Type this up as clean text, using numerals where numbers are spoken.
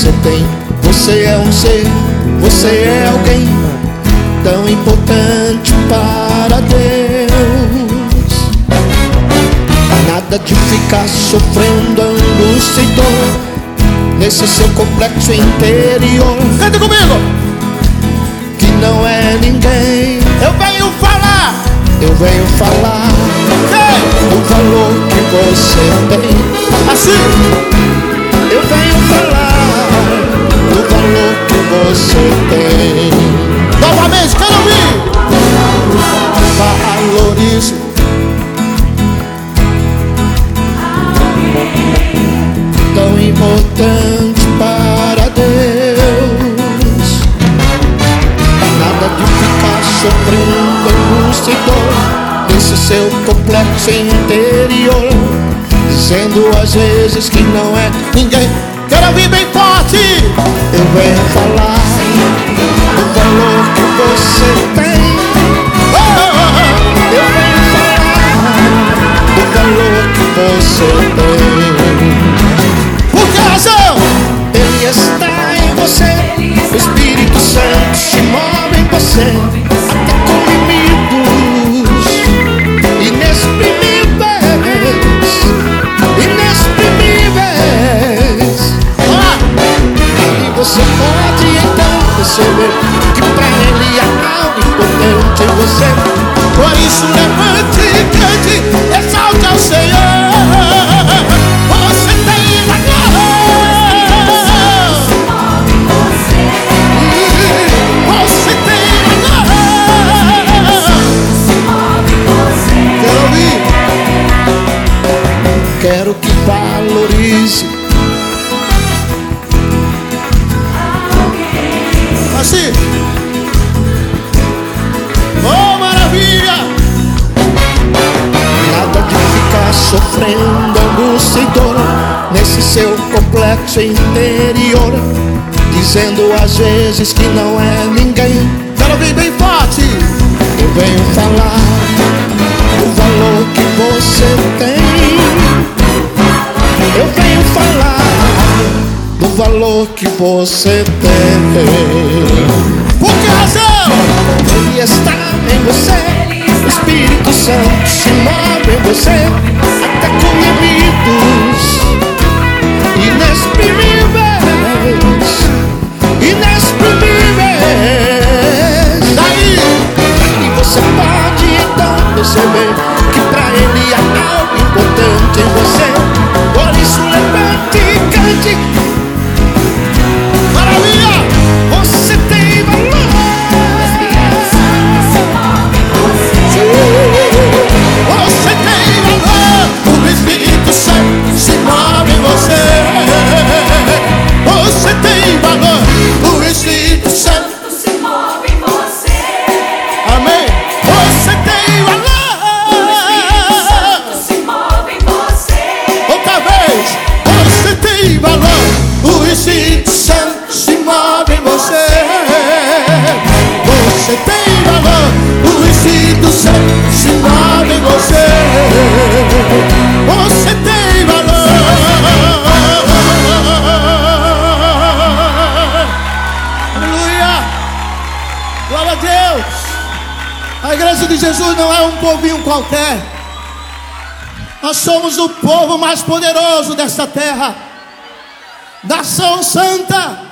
você tem. Você é um ser, você é alguém tão importante para Deus. Nada de ficar sofrendo angústia e dor nesse seu complexo interior. Canta comigo! Que não é ninguém. Eu venho falar do valor que você tem. assim. Eu venho falar do valor que você tem. Novamente, quero ouvir. Valorize. Tão importante para Deus. Nada de ficar sofrendo angústia e dor nesse seu complexo interior, dizendo às vezes que não é ninguém. Quero ouvir bem forte. Eu venho falar do valor que você tem. Eu venho falar do valor que você tem. Por que razão? Ele está em você. O Espírito Santo se move em você, até com limites inexprimíveis. E você pode então perceber que pra ele há algo importante em você. Por isso levante e cante, exalte ao Senhor. Você tem valor. Você tem valor. Quero ouvir. Quero que valorize. Assim. Oh, maravilha. Nada de ficar sofrendo angústia e dor nesse seu complexo interior, dizendo às vezes que não é ninguém. Quero ouvir bem forte. Eu venho falar do valor que você tem. Eu venho falar do valor que você tem. Por que razão? Ele está em você. O Espírito Santo se move em você, até com limites inexprimíveis. Daí você pode então perceber que pra ele há algo importante em você. Por isso levante e cante. Maravilha. Você tem valor. Você tem valor. O Espírito Santo se move em você. Você tem valor. O Espírito Santo se move em você. Amém. Você tem valor. O Espírito Santo se move em você. Outra vez. Você tem valor. O Espírito Santo se move em você. Você tem valor. O Espírito Santo se move em você. Você tem valor. Aleluia. Glória a Deus. A igreja de Jesus não é um povinho qualquer. Nós somos o povo mais poderoso desta terra. Nação santa.